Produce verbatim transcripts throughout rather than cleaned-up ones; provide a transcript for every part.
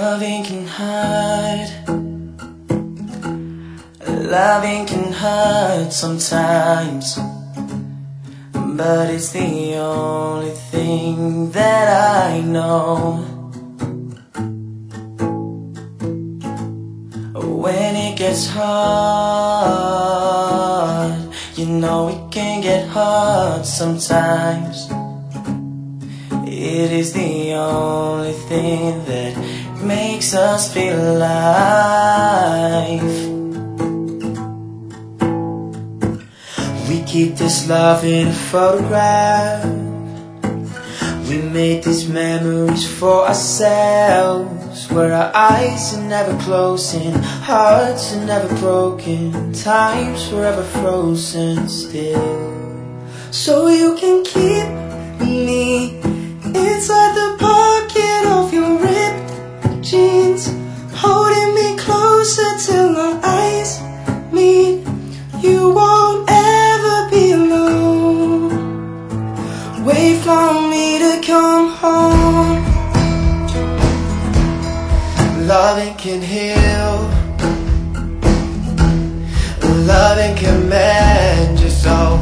Loving can hide, loving can hurt sometimes, but it's the only thing that I know. When it gets hard, you know it can get hard sometimes. It is the only thing that makes us feel alive. We keep this love in a photograph. We made these memories for ourselves, where our eyes are never closing, hearts are never broken, time's forever frozen still. So you can keep me inside the pocket of your ripped jeans, holding me closer till our eyes meet. You won't ever be alone. Wait for me to come home. Loving can heal, loving can mend your soul,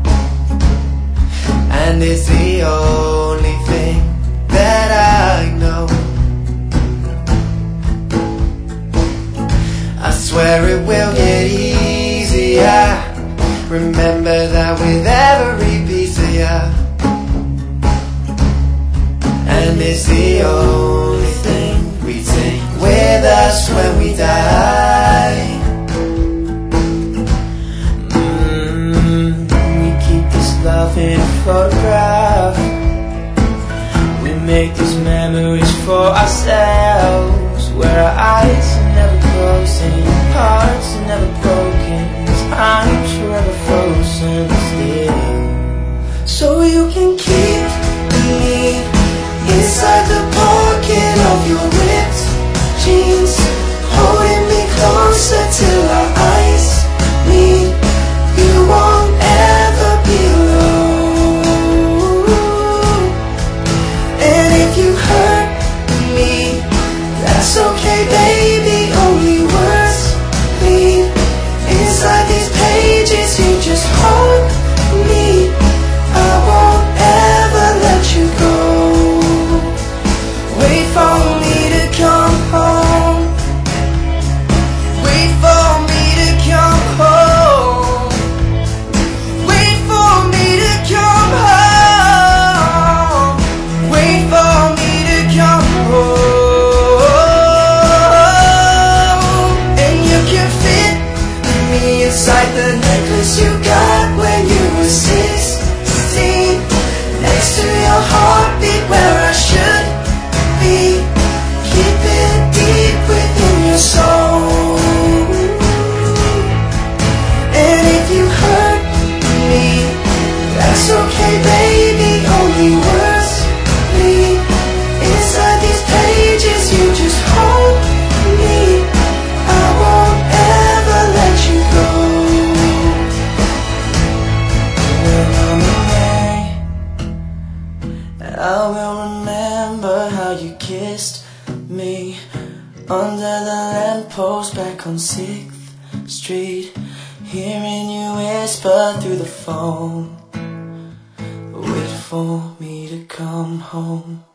and it's the only thing that I know. I swear it will get easier. Remember that with every piece of you, and it's the only thing we take with us when we die. mm, We keep this love in a photograph. We make these memories for ourselves, where our eyes are never closing, hearts are never broken, time's forever frozen still. So you can keep me inside the pocket of your ripped jeans, holding me closer till our eyes meet. You won't ever be alone. And if you hurt me, that's okay, baby. Only words bleed inside these pages. You just hold me. I won't ever let you go. Wait for me to come home. Wait for me to come home. Wait for me to come home. Wait for me to come home. And you can fit me inside the necklace you got when you were sixteen, next to your heartbeat where I should be. Keep it deep within your soul. And if you hurt me, that's okay, baby. Only words bleed inside these pages. You just hold me. I won't ever let you go. When I'm away, I will remember how you kissed me under the lamppost back on sixth street, hearing you whisper through the phone, wait for me to come home.